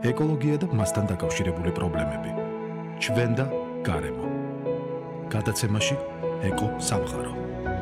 ეკოლოგია და მასთან დაკავშირებული პრობლემები. ჩვენ და გარემო. გადაცემაში ეკო სამყარო.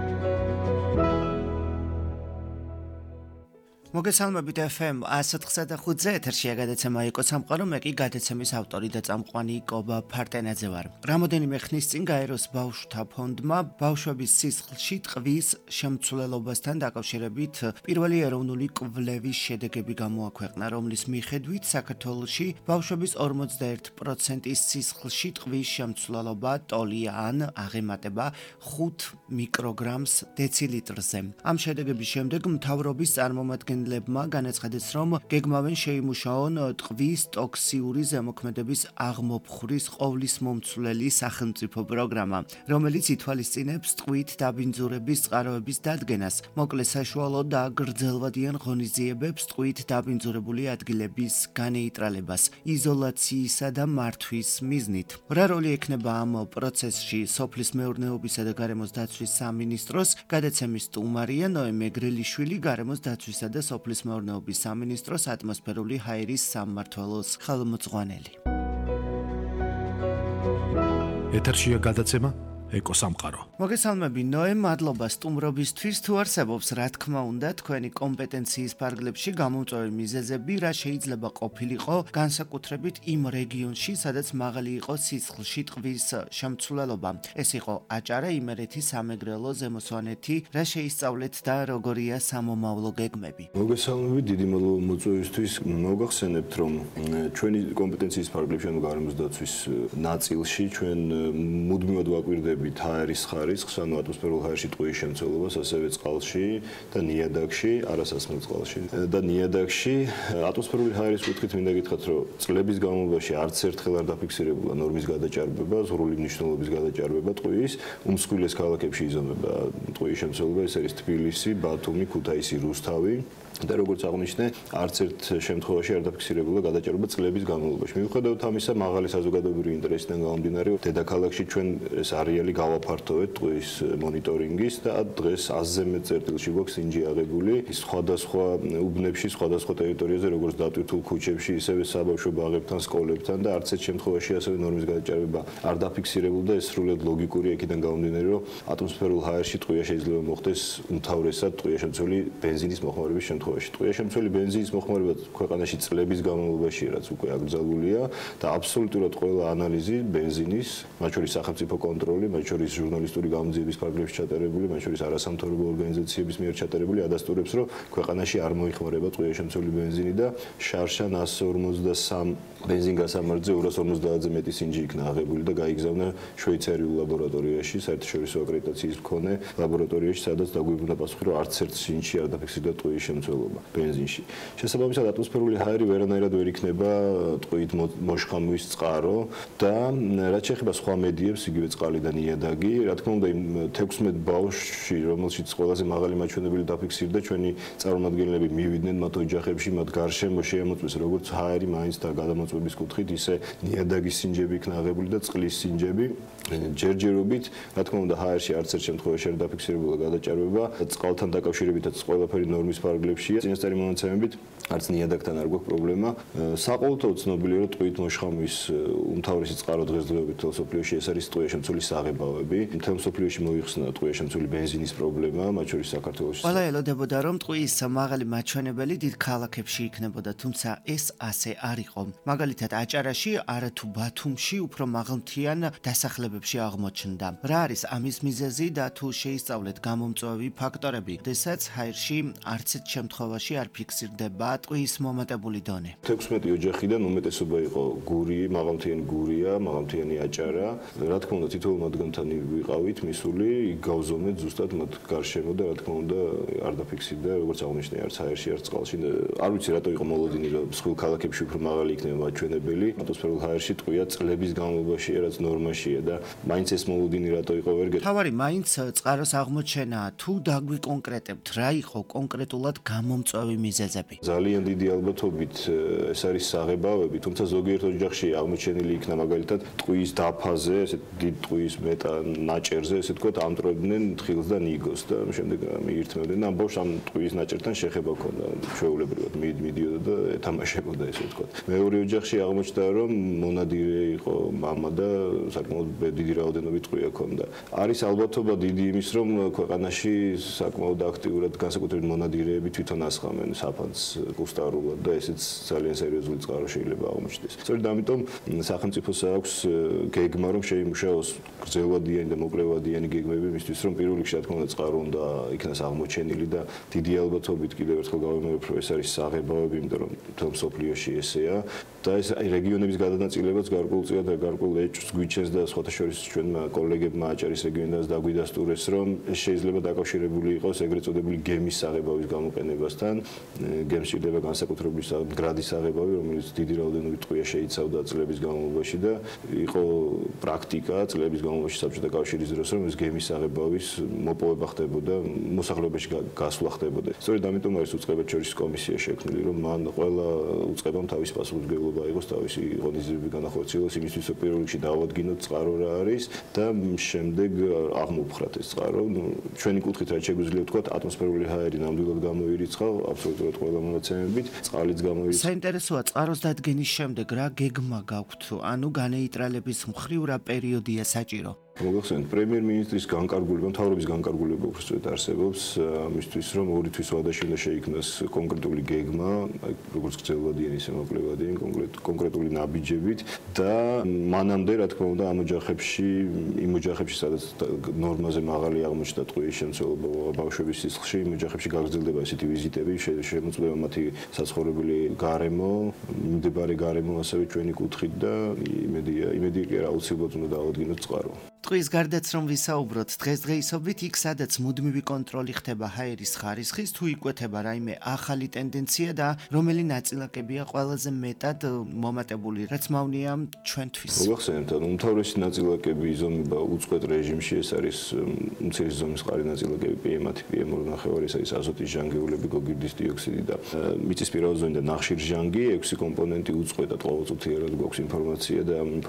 მოგესალმებით FM 104.5 ეთერშია გადაცემა ეკო სამყარო, მე კი გადაცემის ავტორი და წამყვანი კობა ფარტენაძე ვარ. რამოდენიმე ხნის წინ გაეროს ბავშვთა ფონდმა ბავშვების სისხლში ტყვის შემცვლელობასთან დაკავშირებით პირველი ეროვნული კვლევის შედეგები გამოაქვეყნა, რომლის მიხედვით საქართველოში ბავშვების 51%-ის სისხლში ტყვის შემცვლელობა ტოლია ან აღემატება 5 მიკროგრამს დეცილიტრზე. ამ შედეგების შემდეგ მთავრობის წარმომადგენლები განაცხადეს, რომ გეგმავენ შეიმუშაონ ტყვის ტოქსიური ზემოქმედების აღმოფხვრის ყოვლის მომცვლელი სახელმწიფო პროგრამა, რომელიც ითვალისწინებს ტყვით დაბინძურების წყაროების დადგენას, მოკლე საშუალო და გრძელვადიან ღონისძიებებს, ტყვით დაბინძურებული ადგილების განეიტრალებას, იზოლაციისა და მართვის მიზნით. რა როლი ექნება ამ პროცესში სოფლის მეურნეობისა და გარემოს დაცვის სამინისტროს? გადაცემის სტუმარია ნოე მეგრელიშვილი, გარემოს დაცვისა და სოფლის მეურნეობის სამინისტროს ატმოსფერული ჰაერის სამმართველოს ხელმძღვანელი. ეთერშია გადაცემა ეკო სამყარო. მოგესალმები ნოე, მადლობა სტუმრობისთვის. თუ არსებობს, რა თქმა უნდა, თქვენი კომპეტენციის ფარგლებში გამომწვევი მიზეზები, რა შეიძლება ყოფილიყო განსაკუთრებით იმ რეგიონში, სადაც მაღალი იყო სისხლში ტყვის შემცვლელობა. ეს იყო აჭარა, იმერეთი, სამეგრელო, ზემო სვანეთი. რა შეისწავლეთ და როგორია სამომავლო გეგმები? მოგესალმებით, დიდი მადლობა მოწვევისთვის. მოგახსენებთ, რომ ჩვენი კომპეტენციის ფარგლებში, ანუ გარემოს დაცვის ნაწილში, ჩვენ მუდმივად ვაკვირდებით ჰაერის ხარისხს, ანუ ატმოსფერულ ჰაერში ტყვის შემცველობას, ასევე წყალში და ნიადაგში, არასასმელ წყალში და ნიადაგში. ატმოსფერული ჰაერის კუთხით მინდა გითხრათ, რომ წლების განმავლობაში არც ერთხელ არ დაფიქსირებულა ნორმის გადაჭარბება, ზღვრული მნიშვნელობის გადაჭარბება ტყვის. უმსხვილეს ქალაქებში იზომება ტყვის შემცველობა, ეს არის თბილისი, ბათუმი, ქუთაისი, რუსთავი. და როგორც აღნიშნე, არც ერთ შემთხვევაში არ დაფიქსირებულა გადაჭარბება წლების განმავლობაში. მიუხედავად ამისა, მაღალი საზოგადოებრივი ინტერესიდან გამომდინარე, დედაქალაქში ჩვენ ეს არეალი გავაფართოვეთ ტყვის მონიტორინგის და დღეს 100-ზე მეტ წერტილში გვაქვს სინჯი აღებული სხვადასხვა უბნებში, სხვადასხვა ტერიტორიაზე, როგორც დატვირთულ ქუჩებში, ისევე საბავშვო ბაღებთან, სკოლებთან და არც ერთ შემთხვევაში ასევე ნორმის გადაჭარბება არ დაფიქსირებულა. ეს სრულად ლოგიკური იქიდან გამომდინარე, რომ ატმოსფერულ ჰაერში ტყვია შეიძლება მოხდეს უმთავრესად ტყვია შემცველი ბენზინის მოხმარების შემთხვევაში. ტყვია შემცველი ბენზინის მოხმარება ქვეყანაში წლების განმავლობაში რაც უკვე აკრძალულია და აბსოლუტურად ყველა ანალიზი ბენზინის, მათ შორის სახელმწიფო კონტროლი, მათ შორის ჟურნალისტური გამოძიების ფარგლებში ჩატარებული, მათ შორის არასამთავრობო ორგანიზაციების მიერ ჩატარებული ადასტურებს, რომ ქვეყანაში არ მოიხმარება ტყვია შემცველი ბენზინი და შარშან 153 ბენზინგასამართზე 250-ზე მეტი სინჯი იქნა აღებული და გაიგზავნა შვეიცარიულ ლაბორატორიაში, საერთაშორისო აკრედიტაციის მქონე ლაბორატორიაში, სადაც დაგვიბრუნდა პასუხი, რომ არც ერთ სინჯში არ დაფიქსირდა ტყვის შემცველობა ბენზინში. შესაბამისად, ატმოსფერული ჰაერი ვერანაირად ვერ იქნება ტყვით მოშხამვის წყარო და რაც შეეხება სხვა მედიებს, იგივე წყალი და ნიადაგი, რა თქმა უნდა, იმ 16 ბავშვში, რომელშიც ყველაზე მაღალი მაჩვენებელი დაფიქსირდა, ჩვენი წარმომადგენლები მივიდნენ მათ ოჯახებში, მათ გარშემო შეამოწმეს როგორც ჰაერი, მაინც და გადამოწმების კუთხით, ისე ნიადაგის სინჯები იქნა აღებული და წყლის სინჯები. ჯერჯერობით, რა თქმა უნდა, ჰაერში არც ერთ შემთხვევაში არ დაფიქსირებულა გადაჭარბება, წყალთან დაკავშირებითაც ყველაფერი ნორმის ფარგლებშია. წინასწარი მონაცემებით არც ნიადაგთან არ გვაქვს პრობლემა. საყოველთაოდ ცნობილია, რომ ტყვით მოშხამვის უმთავრესი წყარო დღესდღეობით მთელ მსოფლიოში ეს არის ტყვია შემცველი საღებავები. მთელ მსოფლიოში მოიხსნა ტყვია შემცველი ბენზინის პრობლემა, მათ შორის საქართველოში. ყველა ელოდებოდა, რომ ტყვის მაღალი მაჩვენებელი დიდ ქალაქებში იქნებოდა, თუმცა ეს ასე არ იყო. მაგალითად, აჭარაში, არათუ ბათუმში უფრო მაღალმთიან დასახლებებში აღმოჩნდა. რა არის ამის მიზეზი და თუ შეისწავლეთ გამომწვევი ფაქტორები, როდესაც ჰაერში არც ერთ შემთხვევაში არ ფიქსირდება ტყვის მომატებული დონე. 16 ოჯახიდან უმეტესობა იყო გური, მაღალმთიანი გურია, მაღალმთიანი აჭარა. რა თქმა უნდა, თითოეულ მათგანთან ვიყავით მისული, გავზომეთ ზუსტად მათ გარშემო და რა თქმა უნდა, არ დაფიქსირდა, როგორც აღნიშნე, არც ჰაერში, არც წყალში. არ ვიცი, რატო იყო მოლოდინი, რომ მსხვილ ქალაქებში უფრო მაღალი იქნება მაჩვენებელი. ატმოსფერულ ჰაერში ტყვია წლების განმავლობაში, რაც ნორმაშია და მაინც ეს მოლოდინი რატო იყო ვერ გეტყვი. თავარი მაინც წყაროს აღმოჩენა, თუ დაგვიკონკრეტებთ, რა იყო კონკრეტულად გამომწვევი მიზეზები. ძალიან დიდი ალბათობით ეს არის საღებავები, თუმცა ზოგიერთ ოჯახში აღმოჩენილი იქნა მაგალითად ტყუის დაფაზე, ესეთ დიდ ტყუის ნაჭერზე, ესე ვთქვათ, ამტროებდნენ თხილს და ნიგოს და შემდეგ მიირთმევდნენ. ამ ბავშვს ამ ტყუის ნაჭერთან შეხება ჰქონდა, ჩვეულებრივად მიდიოდა და ეთამაშებოდა, ესე ვთქვათ. მეორე ოჯახში აღმოჩნდა, რომ მონადირე იყო მამა და საკმაოდ დიდი რაოდენობით ტყვია ჰქონდა. არის ალბათობა დიდი იმის, რომ ქვეყანაში საკმაოდ აქტიურად განსაკუთრებით მონადირეები თვითონ ასხამენ საფანს კუსტარულად და ესეც ძალიან სერიოზული წყარო შეიძლება აღმოჩნდეს. სწორედ ამიტომ სახელმწიფოს აქვს გეგმა, რომ შეიმუშაოს გრძელვადიანი და მოკლევადიანი გეგმები მისთვის, რომ პირველ რიგში რა თქმა უნდა წყარო უნდა იქნას აღმოჩენილი და დიდი ალბათობით კიდევ ერთხელ გავიმეორებ, რომ ეს არის საღებავები, იმიტომ რომ თვითონ სოფლიოში ესეა და ეს რეგიონების გადანაწილებაც გარკვეულწილად და გარკვეულ ეჭვს გვიჩენს და სხვათა შორის ჩვენმა კოლეგებმა აჭარის რეგიონიდან დაგვიდასტურეს, რომ ეს შეიძლება დაკავშირებული იყოს ეგრეთ წოდებული გემის საღებავის გამოყენებასთან. გემს სჭირდება განსაკუთრებული გრადის საღებავი, რომელიც დიდი რაოდენობით ტყვია შეიცავდა წლების განმავლობაში და იყო პრაქტიკა წლების განმავლობაში საბჭოთა კავშირის დროს, რომ ეს გემის საღებავის მოპოვება ხდებოდა, მოსახლეობაში გასვლა ხდებოდა. სწორედ ამიტომ არის უწყებად შორის კომისია შექმნილი, რომ მან ყველა უწყებამ თავისი პასუხისმგებლობა იყოს, თავისი ღონისძიებები განახორციელოს იმისთვის, რომ პირველ რიგში დავადგინოთ წყარო რა არის და შემდეგ აღმოფხრათ ეს წყარო. ჩვენი კუთხით რაც შეგვიძლია ვთქვათ, ატმოსფერული ჰაერი ნამდვილად გამოირიცხა, აბსოლუტურად ყველა მონაცემებით, წყალიც გამოირიცხა. საინტერესოა წყაროს დადგენის შემდეგ რა გეგმა გაქვთ, ანუ განეიტრალების მხრივ რა პერიოდია საჭირო? მოგახსენეთ, პრემიერ-მინისტრის განკარგულება, მთავრობის განკარგულება უბრალოდ არსებობს ამისთვის, რომ 2 თვის ვადაში უნდა შეიქმნას კონკრეტული გეგმა, როგორც გრძელვადიანი, ისე მოკლევადიანი, კონკრეტული ნაბიჯებით და მანამდე, რა თქმა უნდა, ამ ოჯახებში, სადაც ნორმაზე მაღალი აღმოჩნდა ტყუის შემცველობა ბავშვების სისხლში, იმ ოჯახებში გაგრძელდება ესეთი ვიზიტები, შემოწმება მათი საცხოვრებელი გარემო, მიმდებარე გარემო ასევე ჩვენი კუთხით და იმედია კი არა აუცილებლად უნდა დავადგინოთ წყარო. ტყუის გარდაც რომ ვისაუბროთ, დღესდღეობით იქ სადაც მუდმივი კონტროლი ხდება ჰაერის ხარისხის, თუ იკვეთება რაიმე ახალი ტენდენცია და რომელი ნაწილაკებია ყველაზე მეტად მომატებული, რაც მავნია ჩვენთვის. მოგახსენეთ, უმთავრესი ნაწილაკები იზომება უწყვეტ რეჟიმში, ეს არის მცირე ზომის მყარი ნაწილაკები PM10, PM2.5, ეს არის აზოტის ჟანგეულები, გოგირდის დიოქსიდი და მიწისპირა ოზონი და ნახშირჟანგი, 6 კომპონენტი უწყვეტად ყოველწუთიერად გვაქვს ინფორმაცია და ამ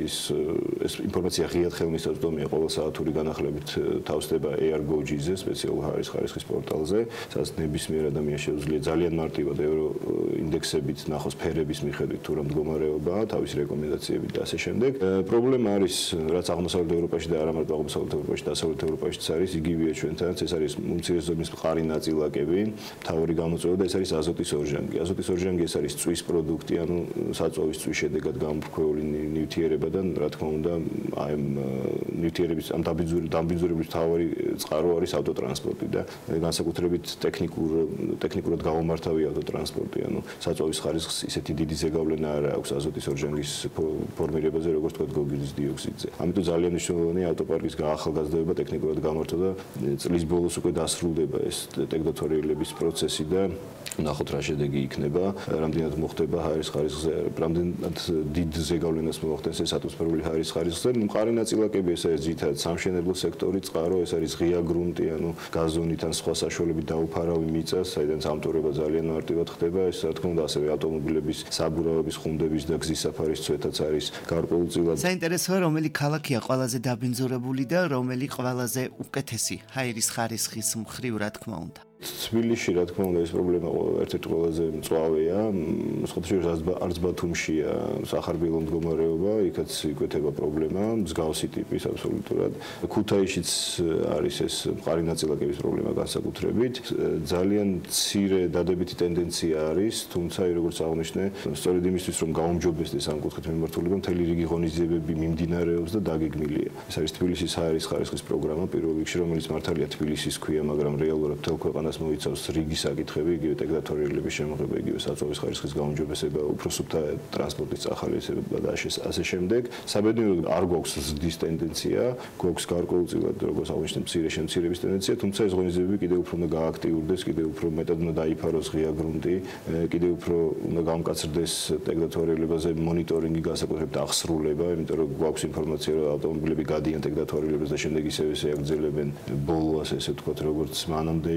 ეს ინფორმაცია ღიად ხელმისაწვდომია ყოველ საათური განახლებით თავსდება AirGo-ზე, სპეციალურ ჰაერის ხარისხის პორტალზე, სადაც ნებისმიერ ადამიანს შეუძლია ძალიან მარტივად ევროინდექსებით ნახოს ფერების მიხედვით თუ რა მდგომარეობაა, თავისი რეკომენდაციებით და ასე შემდეგ. პრობლემა არის, რაც აღმოსავლეთ ევროპაში და არა მარტო აღმოსავლეთ ევროპაში, დასავლეთ ევროპაშიც არის, იგივეა ჩვენთანაც, ეს არის უმცირე ზომის მყარი ნაწილაკები, მთავარი გამოწვევა და ეს არის აზოტის ორჟანგი. აზოტის ორჟანგი ეს არის წვის პროდუქტი, ანუ საწვავის წვის შედეგად გამოფრქვეული ნივთიერება და რა თქმა უნდა, აი ნივთიერების ამ დამბინძურების მთავარი წყარო არის ავტოტრანსპორტი და განსაკუთრებით ტექნიკურად გამომართავი ავტოტრანსპორტი, ანუ საწვავის ხარისხს ისეთი დიდი ზეგავლენა არ აქვს აზოტის ორჟანგის ფორმირებაზე, როგორც თქვა გოგირდის დიოქსიდზე. ამიტომ ძალიან მნიშვნელოვანია ავტოპარკის გაახალგაზრდობა, ტექნიკურად გამართვა და წლის ბოლოს უკვე დასრულდება ეს ტექნოთორიელების პროცესი და ნახოთ რა შედეგი იქნება, რამდენად მოხდება ჰაერის ხარისხზე, რამდენად დიდ ზეგავლენას მოახდენს ეს ატმოსფერული ჰაერის ხარისხზე. მყარი ნაწილაკები ეს არის ძირითადად სამშენებლო სექტორი, წყარო, ეს არის ღია გრუნტი, ანუ გაზონით ან სხვა საშუალებით დაუფარავი მიწა, საიდანაც ამტვრება ძალიან მარტივად ხდება, ეს რა თქმა უნდა ასევე ავტომობილების საბურავების, ხუნდების და გზის საფარის წვეთაც არის გარკვეულწილად. საინტერესოა, რომელი ქალაქია ყველაზე დაბინძურებული და რომელი ყველაზე უკეთესი ჰაერის ხარისხის მხრივ, რა თქმა უნდა. თბილისში რა თქმა უნდა ეს პრობლემა ერთ-ერთი ყველაზე მწვავეა. სხვადასხვა არც ბათუმშია სახარბიელო მდგომარეობა, იქაც იკვეთება პრობლემა, მსგავსი ტიპის აბსოლუტურად. ქუთაისშიც არის ეს მყარი ნაწილაკების პრობლემა განსაკუთრებით. ძალიან მცირე დადებითი ტენდენცია არის, თუმცა როგორც აღნიშნე, სწორედ იმისთვის რომ გაუმჯობესდეს ამ კუთხით მიმართულება, მთელი რიგი ღონისძიებები მიმდინარეობს და დაგეგმილია. ეს არის თბილისის ჰაერის ხარისხის პროგრამა პირველ რიგში, რომელიც მართალია თბილისის ქვია, მაგრამ რეალურად მთელ ქვეყანას მოიცავს რიგი საკითხები, იგივე ტექნოთორიელების შემოღება, იგივე საწვავის ხარისხის გაუმჯობესება, უფრო სუფთა ტრანსპორტის წახალისება და ასე შემდეგ. საბედნიეროდ არ გვაქვს ზრდის ტენდენცია, გვაქვს გარკვეულწილად, როგორც აღნიშნე, მცირე შემცირების ტენდენცია, თუმცა ეს ღონისძიებები კიდევ უფრო უნდა გააქტიურდეს, კიდევ უფრო მეტად უნდა დაიფაროს ღია გრუნტი, კიდევ უფრო უნდა გამკაცრდეს ტექნოთორიელებაზე მონიტორინგი, განსაკუთრებით აღსრულება, იმიტომ რომ გვაქვს ინფორმაცია, რომ ავტომობილები გადიან ტექნოთორიელებს და შემდეგ ისევე შეაგრძელებენ ბოლოს, ესე ვთქვათ, როგორც მანამდე იყო, ამიტომ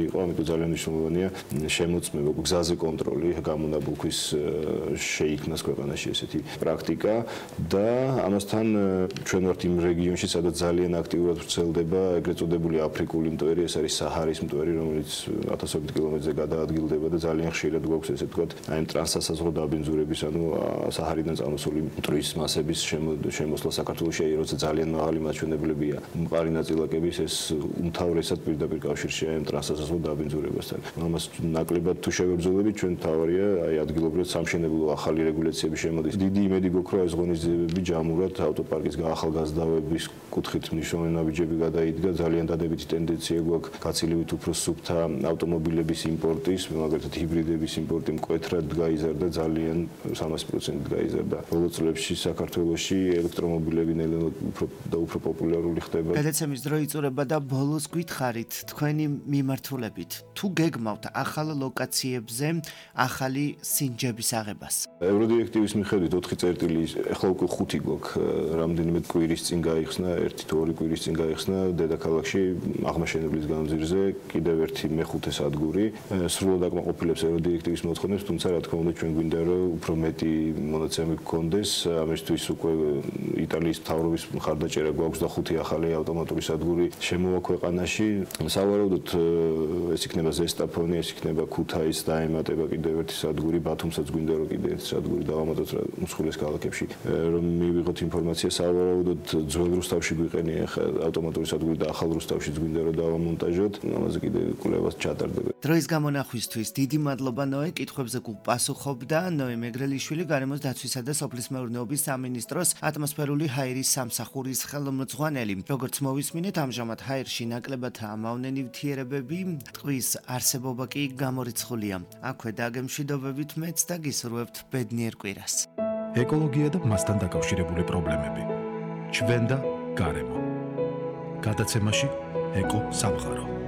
ძალიან მნიშვნელოვანია შემოწმება, გზაზე კონტროლი, გამონაბოლქვის შეიქმნას ქვეყანაში ესეთი პრაქტიკა და ამასთან ჩვენ ვართ იმ რეგიონში, სადაც ძალიან აქტიურად ვრცელდება ეგრეთ წოდებული აფრიკული მტვერი, ეს არის საჰარის მტვერი, რომელიც 1000 კილომეტრზე გადაადგილდება და ძალიან ხშირად გვაქვს ესე ვთქვათ, აი ამ ტრანსსასაზღვრო დაბინძურების, ანუ საჰარიდან წამოსული მტვრის მასების შემოსვლა საქართველოში, როცა ძალიან მაღალი მაჩვენებლებია. მყარი ნაწილაკების ეს უმთავრესად პირდაპირ კავშირშია ამ ტრანსსასაზღვრო დაბინძურებასთან. ამას ნაკლებად თუ შევებრძოლებით, ჩვენ თავარია აი ადგილობრივად სამშენებლო ახალი რეგულაციები შემოდის. დიდი იმედი გვაქვს, რომ ეს ღონისძიებები ჯამურად ავტოპარკის ახალგაზრდავების კუთხით მნიშვნელოვანი ნაბიჯები გადაიდგა. ძალიან დადებითი ტენდენცია გვაქვს გაცილებით უფრო სუფთა ავტომობილების იმპორტის, მაგალითად ჰიბრიდების იმპორტი მკვეთრად გაიზარდა, ძალიან 300% გაიზარდა. ბოლო წლებში საქართველოში ელექტრომობილები ნელ-ნელა უფრო პოპულარული ხდება. გადაცემის დრო იწურება და ბოლოს გითხარით თქვენი მიმართულებით. თუ გეგმავთ ახალ ლოკაციებზე ახალი სინჯების აღებას. ევროდირექტივის მიხედვით 4 წერტილი, ახლა უკვე 5 გვაქვს, რამდენიმე კვირის წინ გაიხსნა, 1-2 კვირის წინ გაიხსნა დედაქალაქში აღმაშენებლის გამზირზე კიდევ ერთი მეხუთე სადგური. სრულად აკმაყოფილებს ევროდირექტივის მოთხოვნებს, თუმცა რა თქმა უნდა ჩვენ გვინდა რომ უფრო მეტი მონაცემი გქონდეს, ამისთვის უკვე იტალიის მთავრობის მხარდაჭერა გვაქვს და 5 ახალი ავტომატური სადგური შემოვა ქვეყანაში. სავარაუდოდ ეს იქნება ზესტაფონი, ეს იქნება ქუთაის დაემატება კიდევ ერთი სადგური, ბათუმსაც გვინდა რომ კიდევ ერთი სადგური დავამატოთ უმსხვილეს ქალაქებში. რომ მივიღოთ ინფორმაცია, სავარაუდოდ ძველ რუსთავში გვიყენია ავტომატური სადგური და ახალ რუსთავშიც გვინდა რომ დავამონტაჟოთ. ამაზე კიდევ კვლევას ჩატარდება. დროის გამონახვისთვის დიდი მადლობა ნოე, კითხვებზე გუპასუხობდა ნოე მეგრელიშვილი, გარემოს დაცვისა და სოფლის მეურნეობის სამინისტროს ატმოსფერული ჰაერის სამსახურის ხელმძღვანელი. როგორც მოვისმინეთ, ამჟამად ჰაერში ნაკლებად ამავნე ნივთიერებები, ტყვის არსებობა კი გამორიცხულია. აქვე დაგემშვიდობებით მეც და გისურვებთ ბედნიერ კვირას. ეკოლოგია და მასთან დაკავშირებული პრობლემები. ჩვენ და გარემო. გადაცემაში ეკო სამყარო.